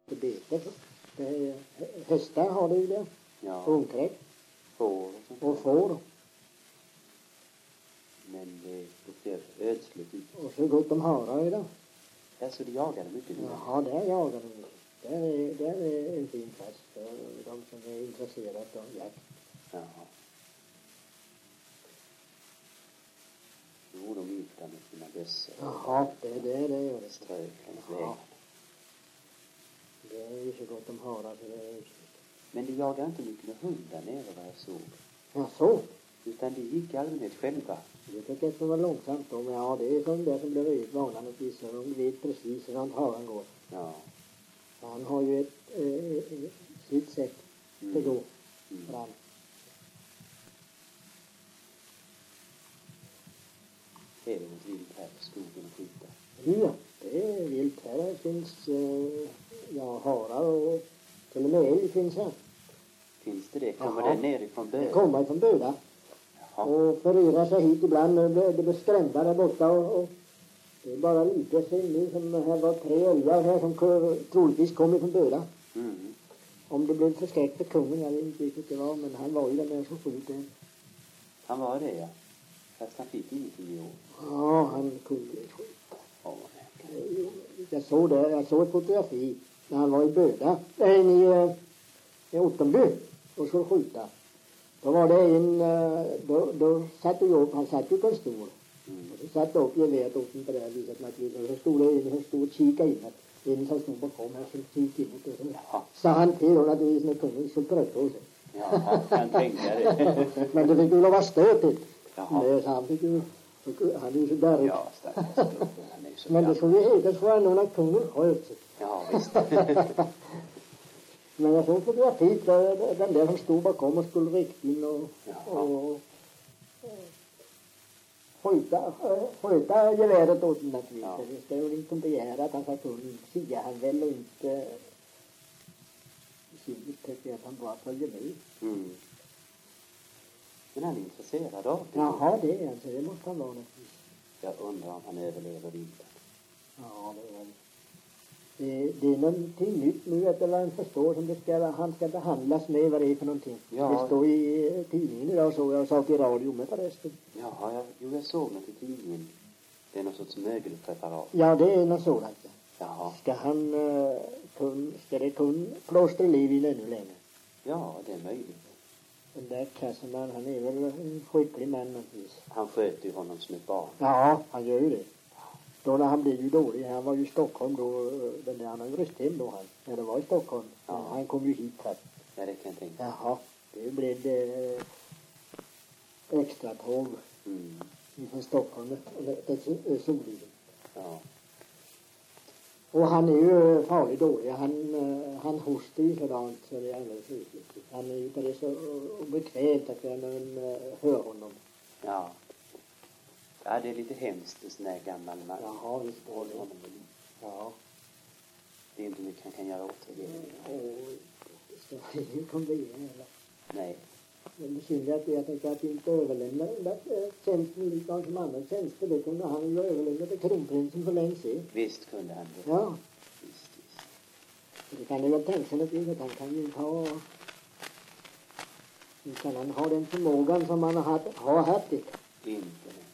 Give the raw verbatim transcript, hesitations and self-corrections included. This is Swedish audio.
på bete. Det, hästar har det ju det. Ja. Ungträck. Får och sånt. Och får. Men det ser ödsligt ut. Och så gott de harar idag. Där så de jagade mycket. Jaha, där jagar de mycket. Där är, där är en fin plats för de som är intresserade av jakt. Jaha. Jo, de gick där med sina bössor. Jaha, det är det det gör det. Strök längs Jaha. vägen. Det är ju så gott de harar så det är ödsligt. Men de jagade inte mycket med hund där nere vad jag såg. Ja, så. Utan de gick i allmänhet själva. Det tycker jag ska vara långsamt då. Men ja, det är som det som blir riktigt vanligtvis. De vet precis hur han haran går. Ja. Han har ju ett, eh, sitt sätt Mm. att gå Mm. fram. Är det något vilt här i skogen och skjuta? Ja, det är vilt. Här finns eh, ja, harar och till och med älg finns här. Finns det det? Kommer Jaha. det nerifrån Det bön? kommer från Böda Jaha. och förenar sig hit ibland. Det blir, det blir skrämda där borta och, och det är bara lite sen nu som här var tre älgar här som kö- troligtvis kommer från Böda. Mm. Om det blev förskräckt för kungen, jag vet inte riktigt det var, men han var ju den där som skjut det. Han var det, ja. Fast han fick ingenting i år. Ja, han kunde skjuta. Ja, nej. Jag såg det, jag såg ett fotografi när han var i Böda, nej, i, eh, i Ottenby och skulle skjuta. Då var det en, eh, då, då satt ju upp, han satt ju på en stol. Mm. Och så satt upp geväret åt på det här viset naturligtvis. Och så stod det en som stod och kikade in. En som stod bakom här som kikade in. Och så Jaha. sa han till honom naturligtvis när kungen skulle trötta på sig. Jaha, han tänkte det. Men det fick ju lov att stötigt. Jaha. Nej, så han fick ju, han är ju så där. Ja, stackars gubben, han är ju så Men det gammal. skulle ju heta så ändå när kungen sköt sig. Ja, visst. Men jag såg fotografi där den där som stod bakom och skulle rikta in och, Jaha. och, och skjuta, skjuta geväret åt den naturligtvis. Ja. Det ska ju inte begära att han ska kunna sia han väl och inte Sigrid tycker att han bara följer med. Mm. Men han är intresserad av det. Jaha, det är alltså, det måste han vara naturligtvis. Jag undrar om han överlever vintern. Ja, det är väl. Det, det är någonting nytt nu att han förstår som det ska, han ska behandlas med vad det är för någonting. Ja. Det står i tidningen idag så jag sa till radio med förresten. Jaha, jag, jo, jag såg något i tidningen. Det är någon sorts mögelpreparat. Ja, det är något sådant. Ja. Jaha. Ska han uh, kun, ska det kun plåstra liv i ännu längre? Ja, det är möjligt. Den där Kasselman, han är väl en skicklig man naturligtvis. Han sköt ju honom som ett barn. Ja, han gör ju det. Då när han blev ju dålig, han var ju i Stockholm då, den där, han har ju rest hem då han, när det var i Stockholm. Ja. Han kom ju hit här. Ja, det kan jag tänka. Jaha, det blev det extra tåg Mm. från Stockholm, till Soliden. Ja. Och han är ju farligt dålig. Han, eh, han hostar ju sådant så det är alldeles riktigt. Han är ju på det så bekvämt att man uh, hör honom. Ja. Ja, det är lite hemskt en sån där gammal man. Jaha, visst är Håller det. honom vid liv. Ja. Det är inte mycket han kan göra åt det. Och det ska ingen kom bli heller. Nej. Men det synd att jag tänker att inte överlämna den där eh, tjänsten likadant som andra tjänster. Det kunde han ju överlämna till kronprinsen för länge sedan. Visst kunde han det. Ja. Visst, visst. Det kan du väl tänka sig naturligtvis att han kan ju inte ha... Nu kan han ha den förmågan som han har haft, har haft det. Inte.